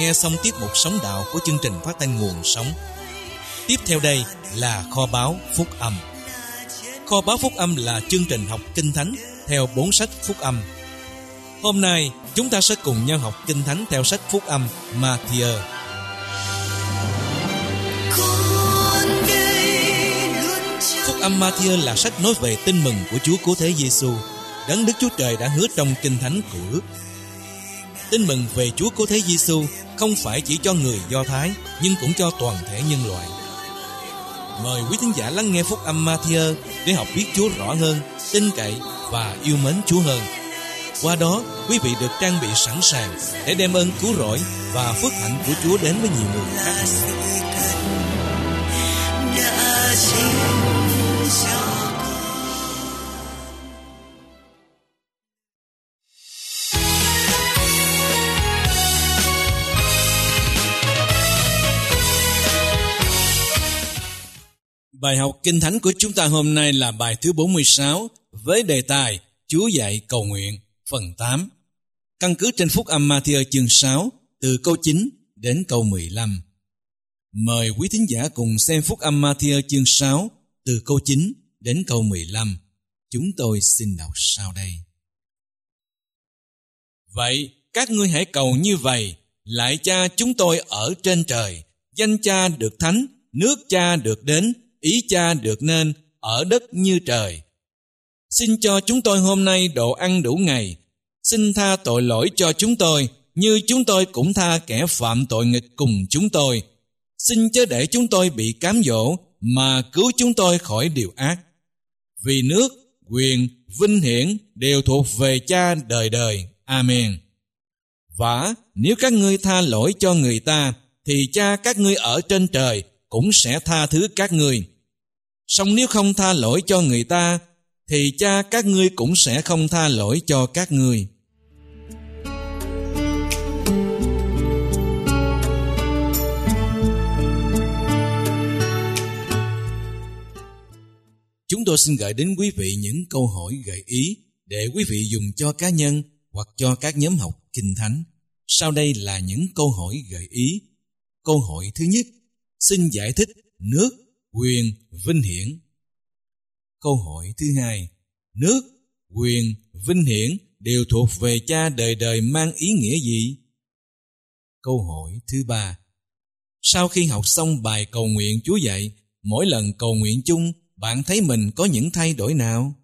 nghe xong tiết mục Sống Đạo của chương trình phát thanh Nguồn Sống. Tiếp theo đây là Kho báu Phúc Âm. Kho báu Phúc Âm là chương trình học Kinh Thánh theo 4 sách Phúc Âm. Hôm nay chúng ta sẽ cùng nhau học Kinh Thánh theo sách Phúc Âm Ma-thi-ơ. Phúc Âm Ma-thi-ơ là sách nói về tin mừng của Chúa Cứu Thế Giêsu, Đấng Đức Chúa Trời đã hứa trong Kinh Thánh Cựu Ước. Tin mừng về Chúa Cứu Thế Giêsu không phải chỉ cho người Do Thái, nhưng cũng cho toàn thể nhân loại. Mời quý thính giả lắng nghe Phúc Âm Ma-thi-ơ để học biết Chúa rõ hơn, tin cậy và yêu mến Chúa hơn. Qua đó, quý vị được trang bị sẵn sàng để đem ơn cứu rỗi và phước hạnh của Chúa đến với nhiều người khác nữa. Bài học Kinh Thánh của chúng ta hôm nay là bài thứ 46 với đề tài Chúa dạy cầu nguyện phần 8. Căn cứ trên Phúc Âm Ma-thi-ơ chương 6 từ câu 9 đến câu 15. Mời quý thính giả cùng xem Phúc Âm Ma-thi-ơ chương 6 từ câu 9 đến câu 15. Chúng tôi xin đọc sau đây. Vậy các ngươi hãy cầu như vậy: Lạy Cha chúng tôi ở trên trời, danh Cha được thánh, nước Cha được đến, ý Cha được nên ở đất như trời. Xin cho chúng tôi hôm nay đồ ăn đủ ngày. Xin tha tội lỗi cho chúng tôi, như chúng tôi cũng tha kẻ phạm tội nghịch cùng chúng tôi. Xin chớ để chúng tôi bị cám dỗ, mà cứu chúng tôi khỏi điều ác. Vì nước, quyền, vinh hiển đều thuộc về Cha đời đời. Amen. Vả, nếu các ngươi tha lỗi cho người ta, thì Cha các ngươi ở trên trời cũng sẽ tha thứ các ngươi. Song nếu không tha lỗi cho người ta, thì Cha các ngươi cũng sẽ không tha lỗi cho các ngươi. Chúng tôi xin gửi đến quý vị những câu hỏi gợi ý để quý vị dùng cho cá nhân hoặc cho các nhóm học Kinh Thánh. Sau đây là những câu hỏi gợi ý. Câu hỏi thứ nhất: xin giải thích nước, quyền, vinh hiển. Câu hỏi thứ hai: nước, quyền, vinh hiển đều thuộc về Cha đời đời mang ý nghĩa gì? Câu hỏi thứ ba: sau khi học xong bài cầu nguyện Chúa dạy, mỗi lần cầu nguyện chung, bạn thấy mình có những thay đổi nào?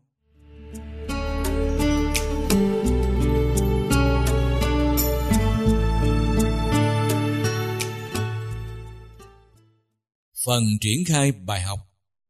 Phần triển khai bài học.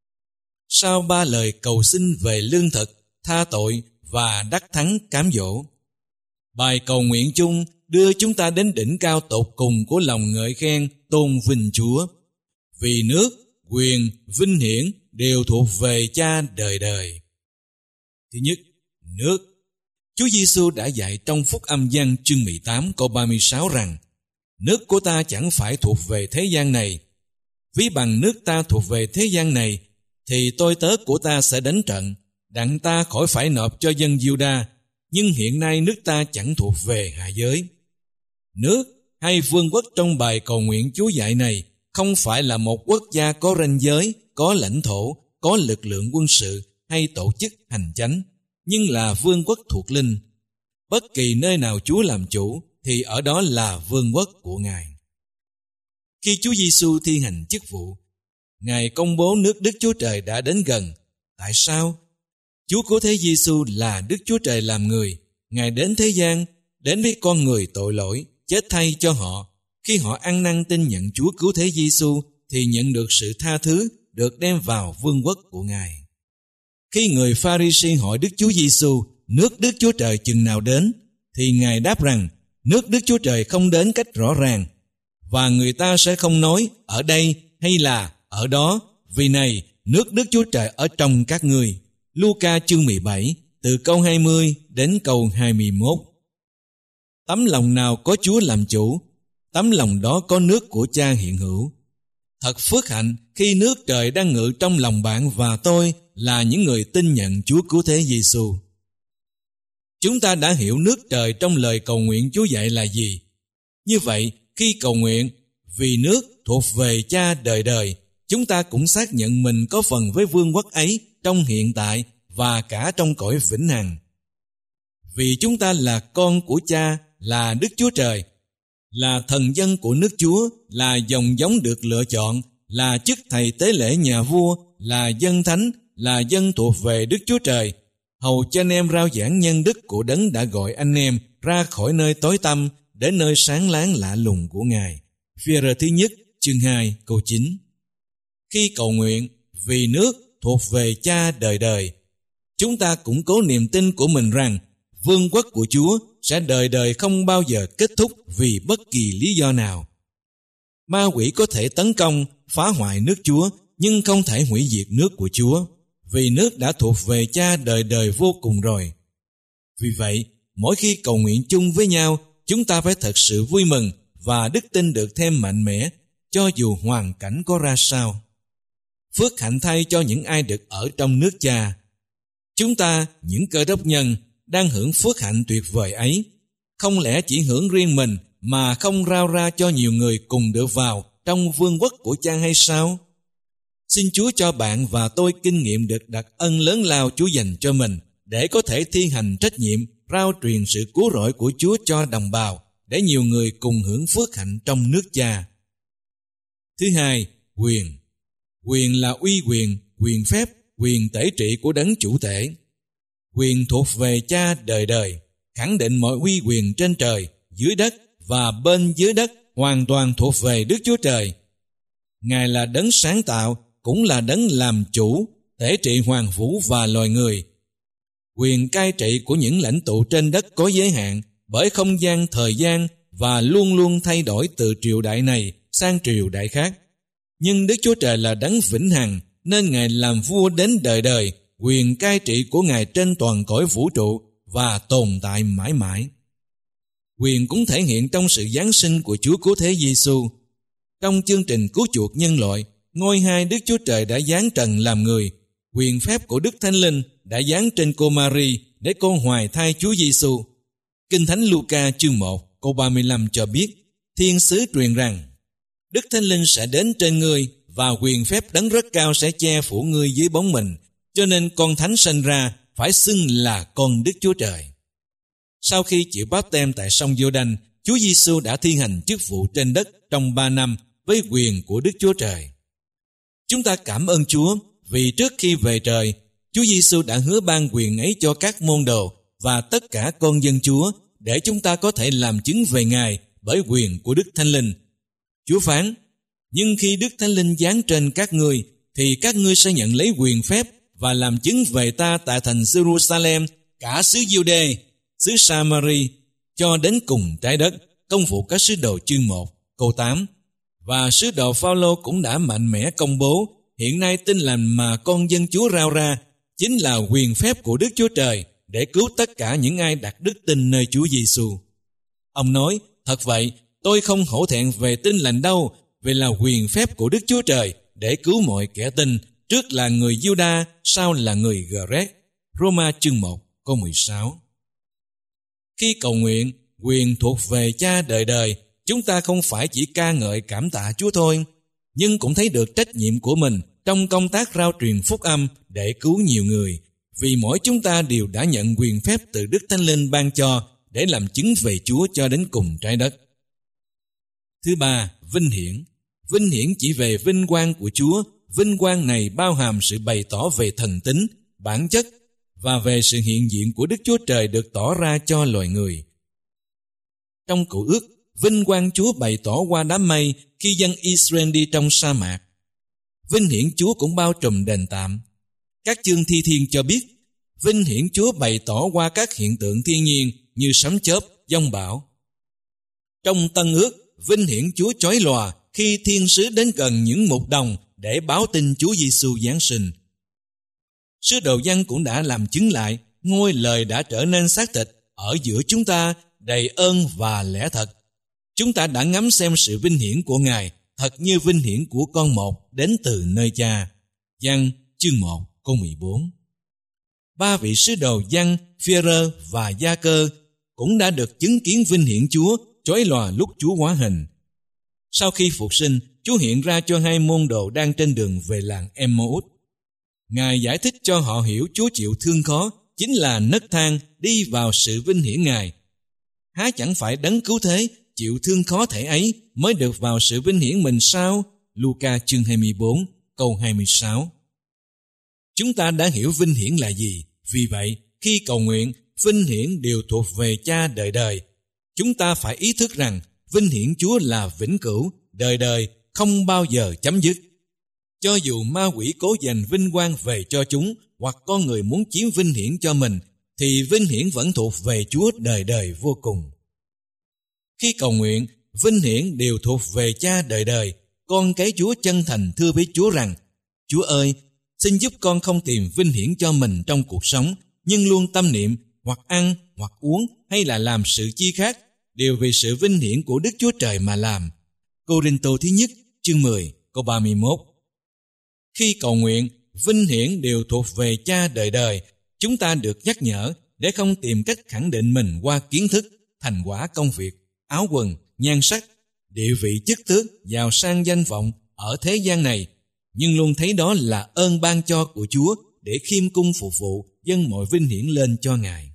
Sau 3 lời cầu xin về lương thực, tha tội và đắc thắng cám dỗ, bài cầu nguyện chung đưa chúng ta đến đỉnh cao tột cùng của lòng ngợi khen tôn vinh Chúa. Vì nước, quyền, vinh hiển đều thuộc về Cha đời đời. Thứ nhất, nước. Chúa Giêsu đã dạy trong Phúc Âm Giăng chương 18 câu 36 rằng: nước của ta chẳng phải thuộc về thế gian này. Ví bằng nước ta thuộc về thế gian này, thì tôi tớ của ta sẽ đánh trận, đặng ta khỏi phải nộp cho dân Giu-đa. Nhưng hiện nay nước ta chẳng thuộc về hạ giới. Nước hay vương quốc trong bài cầu nguyện Chúa dạy này không phải là một quốc gia có ranh giới, có lãnh thổ, có lực lượng quân sự hay tổ chức hành chánh, nhưng là vương quốc thuộc linh. Bất kỳ nơi nào Chúa làm chủ thì ở đó là vương quốc của Ngài. Khi Chúa Giêsu thi hành chức vụ, Ngài công bố nước Đức Chúa Trời đã đến gần. Tại sao? Chúa Cứu Thế Giêsu là Đức Chúa Trời làm người. Ngài đến thế gian, đến với con người tội lỗi, chết thay cho họ. Khi họ ăn năn tin nhận Chúa Cứu Thế Giêsu thì nhận được sự tha thứ, được đem vào vương quốc của Ngài. Khi người Pha-ri-si hỏi Đức Chúa Giêsu nước Đức Chúa Trời chừng nào đến, thì Ngài đáp rằng nước Đức Chúa Trời không đến cách rõ ràng, và người ta sẽ không nói ở đây hay là ở đó, vì này nước Đức Chúa Trời ở trong các ngươi. Luca chương 17 từ câu 20 đến câu 21. Tấm lòng nào có Chúa làm chủ, tấm lòng đó có nước của Cha hiện hữu. Thật phước hạnh khi nước trời đang ngự trong lòng bạn và tôi là những người tin nhận Chúa Cứu Thế Giêsu. Chúng ta đã hiểu nước trời trong lời cầu nguyện Chúa dạy là gì. Như vậy, Khi cầu nguyện vì nước thuộc về Cha đời đời, chúng ta cũng xác nhận mình có phần với vương quốc ấy trong hiện tại và cả trong cõi vĩnh hằng. Vì chúng ta là con của Cha, là Đức Chúa Trời, là thần dân của nước Chúa, là dòng giống được lựa chọn, là chức thầy tế lễ nhà vua, là dân thánh, là dân thuộc về Đức Chúa Trời, hầu cho anh em rao giảng nhân đức của Đấng đã gọi anh em ra khỏi nơi tối tăm đến nơi sáng láng lạ lùng của Ngài. Phi-e-rơ thứ nhất chương 2 câu 9. Khi cầu nguyện vì nước thuộc về Cha đời đời, chúng ta củng cố niềm tin của mình rằng vương quốc của Chúa sẽ đời đời không bao giờ kết thúc vì bất kỳ lý do nào. Ma quỷ có thể tấn công, phá hoại nước Chúa, nhưng không thể hủy diệt nước của Chúa, vì nước đã thuộc về Cha đời đời vô cùng rồi. Vì vậy, mỗi khi cầu nguyện chung với nhau, chúng ta phải thật sự vui mừng và đức tin được thêm mạnh mẽ, cho dù hoàn cảnh có ra sao. Phước hạnh thay cho những ai được ở trong nước Cha. Chúng ta, những Cơ Đốc nhân, đang hưởng phước hạnh tuyệt vời ấy. Không lẽ chỉ hưởng riêng mình mà không rao ra cho nhiều người cùng được vào trong vương quốc của Cha hay sao? Xin Chúa cho bạn và tôi kinh nghiệm được đặc ân lớn lao Chúa dành cho mình, để có thể thi hành trách nhiệm rao truyền sự cứu rỗi của Chúa cho đồng bào, để nhiều người cùng hưởng phước hạnh trong nước Cha. Thứ hai, quyền. Quyền là uy quyền, quyền phép, quyền tể trị của Đấng chủ tể. Quyền thuộc về Cha đời đời, khẳng định mọi uy quyền trên trời, dưới đất và bên dưới đất hoàn toàn thuộc về Đức Chúa Trời. Ngài là Đấng sáng tạo, cũng là Đấng làm chủ, tể trị hoàn vũ và loài người. Quyền cai trị của những lãnh tụ trên đất có giới hạn bởi không gian thời gian và luôn luôn thay đổi từ triều đại này sang triều đại khác. Nhưng Đức Chúa Trời là Đấng vĩnh hằng, nên Ngài làm vua đến đời đời, quyền cai trị của Ngài trên toàn cõi vũ trụ và tồn tại mãi mãi. Quyền cũng thể hiện trong sự giáng sinh của Chúa Cứu Thế Giêsu. Trong chương trình cứu chuộc nhân loại, ngôi hai Đức Chúa Trời đã giáng trần làm người. Quyền phép của Đức Thánh Linh đã giáng trên cô Mary để cô hoài thai Chúa Giêsu. Kinh Thánh Luca chương 1 câu 35 cho biết, thiên sứ truyền rằng, Đức Thánh Linh sẽ đến trên ngươi và quyền phép Đấng rất cao sẽ che phủ ngươi dưới bóng mình, cho nên con thánh sinh ra phải xưng là con Đức Chúa Trời. Sau khi chịu báp-têm tại sông Giô-đanh, Chúa Giêsu đã thi hành chức vụ trên đất trong 3 năm với quyền của Đức Chúa Trời. Chúng ta cảm ơn Chúa vì trước khi về trời, Chúa Giêsu đã hứa ban quyền ấy cho các môn đồ và tất cả con dân Chúa, để chúng ta có thể làm chứng về Ngài bởi quyền của Đức Thánh Linh. Chúa phán, nhưng khi Đức Thánh Linh giáng trên các ngươi, thì các ngươi sẽ nhận lấy quyền phép và làm chứng về ta tại thành Jerusalem, cả xứ Giu-đê, xứ Sa-ma-ri, cho đến cùng trái đất. Công vụ các sứ đồ chương 1 câu 8. Và sứ đồ Phao-lô cũng đã mạnh mẽ công bố, hiện nay tin lành mà con dân Chúa rao ra chính là quyền phép của Đức Chúa Trời để cứu tất cả những ai đặt đức tin nơi Chúa Giêsu. Ông nói, thật vậy, tôi không hổ thẹn về tin lành đâu, vì là quyền phép của Đức Chúa Trời để cứu mọi kẻ tin, trước là người Giu-đa, sau là người Gờ-rét. Roma chương 1 câu 16. Khi cầu nguyện, quyền thuộc về Cha đời đời, chúng ta không phải chỉ ca ngợi cảm tạ Chúa thôi, nhưng cũng thấy được trách nhiệm của mình trong công tác rao truyền phúc âm để cứu nhiều người, vì mỗi chúng ta đều đã nhận quyền phép từ Đức Thánh Linh ban cho để làm chứng về Chúa cho đến cùng trái đất. Thứ ba, vinh hiển. Vinh hiển chỉ về vinh quang của Chúa. Vinh quang này bao hàm sự bày tỏ về thần tính, bản chất và về sự hiện diện của Đức Chúa Trời được tỏ ra cho loài người. Trong Cựu Ước, vinh quang Chúa bày tỏ qua đám mây khi dân Israel đi trong sa mạc. Vinh hiển Chúa cũng bao trùm đền tạm. Các chương thi thiên cho biết, vinh hiển Chúa bày tỏ qua các hiện tượng thiên nhiên như sấm chớp, giông bão. Trong Tân Ước, vinh hiển Chúa chói lòa khi thiên sứ đến gần những mục đồng để báo tin Chúa Giêsu giáng sinh. Sứ đồ Giăng cũng đã làm chứng lại, ngôi lời đã trở nên xác thịt ở giữa chúng ta, đầy ơn và lẽ thật. Chúng ta đã ngắm xem sự vinh hiển của Ngài, thật như vinh hiển của con một đến từ nơi Cha. Giăng chương 1 câu 14. Ba vị sứ đồ Giăng, Phi-e-rơ và Gia-cơ cũng đã được chứng kiến vinh hiển Chúa chói lòa lúc Chúa hóa hình. Sau khi phục sinh, Chúa hiện ra cho hai môn đồ đang trên đường về làng Emmaus. Ngài giải thích cho họ hiểu Chúa chịu thương khó chính là nấc thang đi vào sự vinh hiển Ngài. Há chẳng phải đấng cứu thế chịu thương khó thể ấy mới được vào sự vinh hiển mình sao? Luca chương 24 câu 26. Chúng ta đã hiểu vinh hiển là gì. Vì vậy, khi cầu nguyện, vinh hiển đều thuộc về Cha đời đời. Chúng ta phải ý thức rằng vinh hiển Chúa là vĩnh cửu, đời đời, không bao giờ chấm dứt. Cho dù ma quỷ cố giành vinh quang về cho chúng, hoặc con người muốn chiếm vinh hiển cho mình, thì vinh hiển vẫn thuộc về Chúa đời đời vô cùng. Khi cầu nguyện, vinh hiển đều thuộc về Cha đời đời. Con cái Chúa chân thành thưa với Chúa rằng: Chúa ơi, xin giúp con không tìm vinh hiển cho mình trong cuộc sống, nhưng luôn tâm niệm hoặc ăn, hoặc uống hay là làm sự chi khác đều vì sự vinh hiển của Đức Chúa Trời mà làm. Cô-rinh-tô thứ nhất chương 10 câu 31. Khi cầu nguyện, vinh hiển đều thuộc về Cha đời đời. Chúng ta được nhắc nhở để không tìm cách khẳng định mình qua kiến thức, thành quả công việc, áo quần, nhan sắc, địa vị chức tước, giàu sang danh vọng ở thế gian này, nhưng luôn thấy đó là ơn ban cho của Chúa để khiêm cung phục vụ, dâng mọi vinh hiển lên cho Ngài.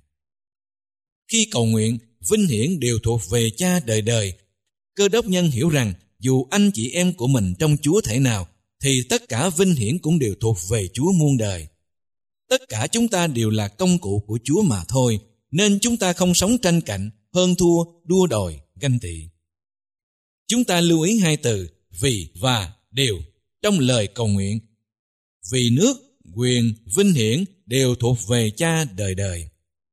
Khi cầu nguyện, vinh hiển đều thuộc về Cha đời đời. Cơ đốc nhân hiểu rằng dù anh chị em của mình trong Chúa thể nào, thì tất cả vinh hiển cũng đều thuộc về Chúa muôn đời. Tất cả chúng ta đều là công cụ của Chúa mà thôi, nên chúng ta không sống tranh cạnh, hơn thua, đua đòi, ganh tị. Chúng ta lưu ý hai từ vì và đều trong lời cầu nguyện. Vì nước, quyền, vinh hiển đều thuộc về Cha đời đời.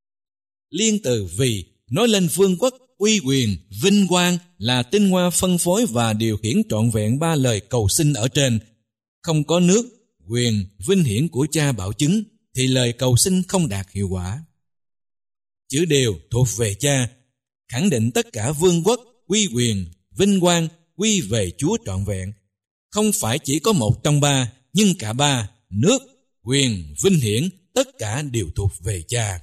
Liên từ vì nói lên vương quốc, uy quyền, vinh quang là tinh hoa phân phối và điều khiển trọn vẹn ba lời cầu xin ở trên. Không có nước, quyền, vinh hiển của Cha bảo chứng thì lời cầu xin không đạt hiệu quả. Chữ đều thuộc về Cha, khẳng định tất cả vương quốc, uy quyền, vinh quang quy về Chúa trọn vẹn. Không phải chỉ có một trong ba, nhưng cả ba, nước, quyền, vinh hiển, tất cả đều thuộc về Cha.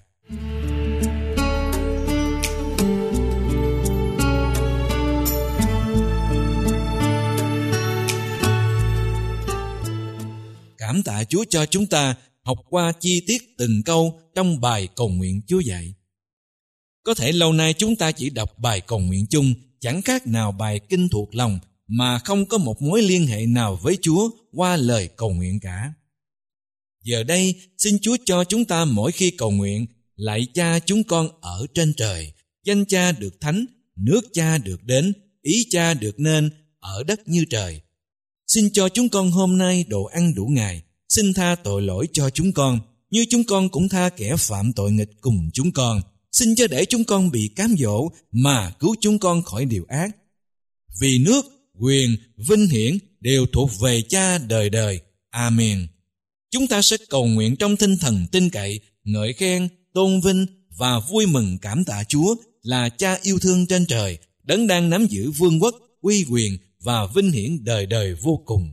Cảm tạ Chúa cho chúng ta học qua chi tiết từng câu trong bài cầu nguyện Chúa dạy. Có thể lâu nay chúng ta chỉ đọc bài cầu nguyện chung, chẳng khác nào bài kinh thuộc lòng, mà không có một mối liên hệ nào với Chúa qua lời cầu nguyện cả. Giờ đây, xin Chúa cho chúng ta mỗi khi cầu nguyện: lạy Cha chúng con ở trên trời, danh Cha được thánh, nước Cha được đến, ý Cha được nên ở đất như trời. Xin cho chúng con hôm nay đồ ăn đủ ngày, xin tha tội lỗi cho chúng con, như chúng con cũng tha kẻ phạm tội nghịch cùng chúng con. Xin cho để chúng con bị cám dỗ, mà cứu chúng con khỏi điều ác. Vì nước, quyền, vinh hiển đều thuộc về Cha đời đời. Amen. Chúng ta sẽ cầu nguyện trong tinh thần tin cậy, ngợi khen, tôn vinh và vui mừng cảm tạ Chúa là Cha yêu thương trên trời, đấng đang nắm giữ vương quốc, uy quyền và vinh hiển đời đời vô cùng.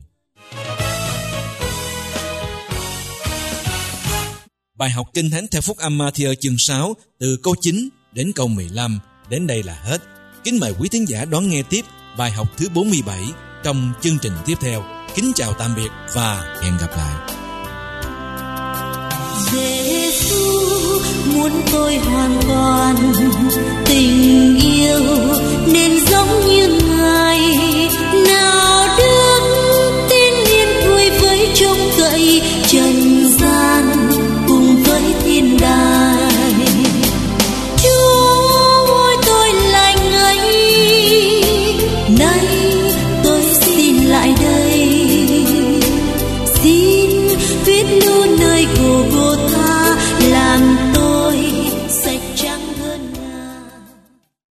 Bài học Kinh Thánh theo Phúc âm Ma-thi-ơ chương 6 từ câu 9 đến câu 15 đến đây là hết. Kính mời quý thính giả đón nghe tiếp bài học thứ 47 trong chương trình tiếp theo. Kính chào tạm biệt và hẹn gặp lại. Giê-xu muốn tôi hoàn toàn tình yêu nên giống